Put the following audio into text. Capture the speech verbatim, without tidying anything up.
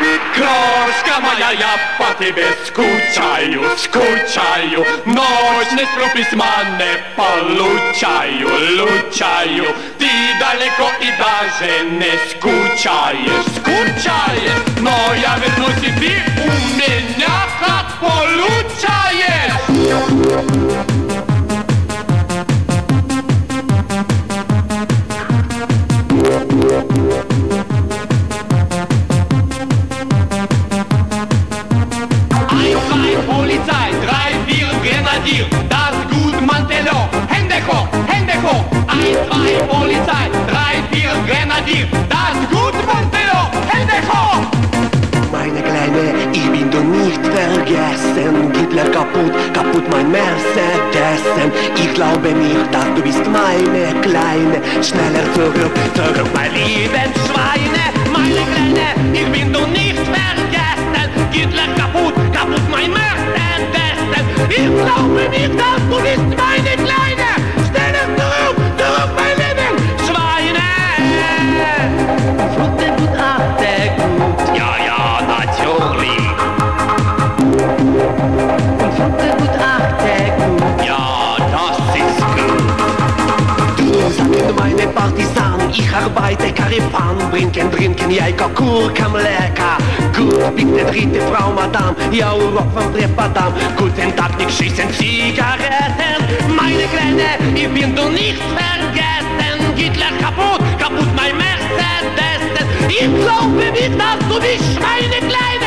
Крошка моя, я по тебе скучаю, скучаю. Ночь не сплю, письма не получаю, лучаю. Ты далеко и даже не скучаешь, скучаешь. Но я вернусь, и ты у меня как получаешь. Polizei, drei, vier, Grenadier, das gut Mantello, Hände hoch, Hände hoch. Eins, zwei, Polizei, drei, vier, Grenadier, das gut Mantello, Hände hoch. Meine Kleine, ich bin doch nicht vergessen. Hitler kaputt, kaputt mein Mercedes. Ich glaube nicht, dass du bist meine Kleine. Schneller zurück, zurück, mein lieben Schweine. Meine Kleine, ich bin doch nicht vergessen. Hitler kaputt, kaputt mein Mercedes. Ich glaube nicht, dass du bist meine Kleine. Schneller zurück, zurück, mein lieben Schweine. Flotte, gut, achte, gut. Ja, ja, natürlich. Flotte, gut, achte, gut. Ja, das ist gut. Du sagst meine Partisanen, ich arbeite Karifan. Brinken, trinken, Jäger, Kurkam, lecker. Gut, bin der dritte Frau, Madame, ja, Rock von Trepadam. Guten Tag, nicht schießen Zigaretten. Meine Kleine, ich bin doch nicht vergessen. Hitler kaputt, kaputt mein Mercedes. Ich glaube nicht, dass du bist meine Kleine.